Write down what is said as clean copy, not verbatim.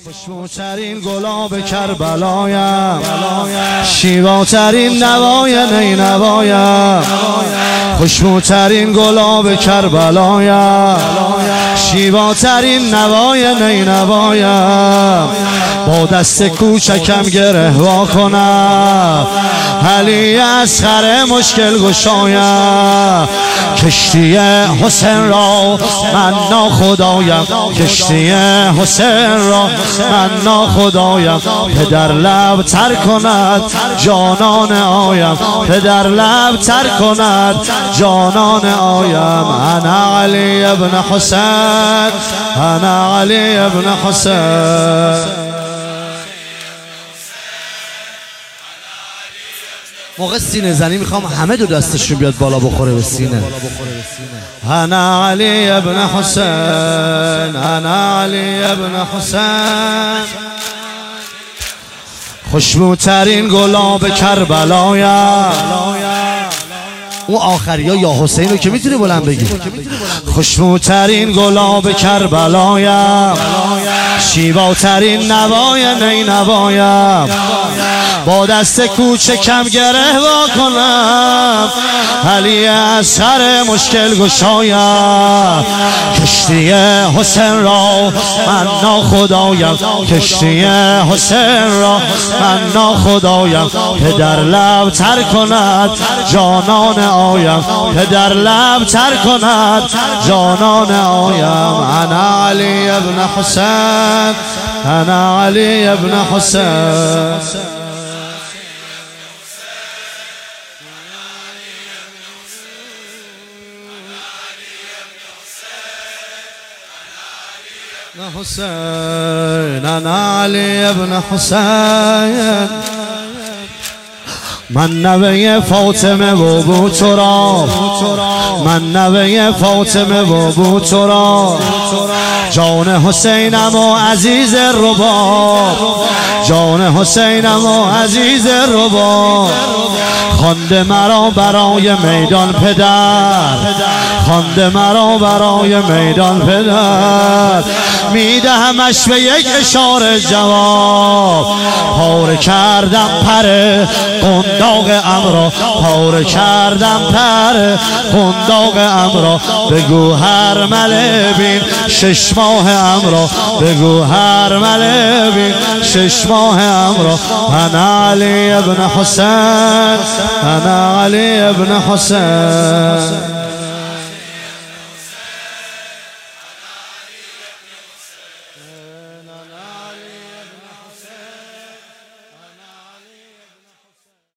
خوشبوترین گلاب کربلایم، شیواترین نوای نینوایم. خوشبوترین گلاب کربلایم، شیواترین نوای نینوایم. با دست کوچکم گره وا کنم، علی اصغر مشکل گشایم. کشتی حسین را من ناخدایم، کشتی حسین را من ناخدایم. پدر لب تر کند جانان آیم، پدر لب تر کند جانان آیم. انا علی ابن حسین، انا علی ابن حسین. موقع سینه زنی میخوام همه دو دستشون بیاد بالا بخوره به سینه. انا علی ابن حسین، انا علی ابن حسین. خوشبوترین گلاب کربلایم. اون آخریا یا حسین رو که میتونی بلند بگی. خوشبوترین گلاب کربلایم، شیواترین نوای نینوایم. با دست کوچکم گره وا کنم، علی اصغر مشکل گشایم. کشتی حسین را من ناخدایم، کشتی حسین را من ناخدایم. پدر لب تر کند جانان آیم، پدر لب تر کند جانان آیم. انا علی ابن حسین، انا علی ابن حسین. حسین، انا علی ابن حسین. من نوه فاطمه و بو تراب، من نوه فاطمه و بو تراب. جان حسینم و عزیز رباب، جان حسینم و عزیز رباب. خوانده مرا برای میدان پدر، خوانده مرا برای میدان پدر. میدهمش به یک اشاره جواب. پاره کردم پر قنداق امرا، پاره کردم پر قنداق امرا. بگو هر مله بین 6 ماه امرا، بگو هر مله بین 6 ماه امرا. انا علی ابن حسین، انا علی ابن حسین.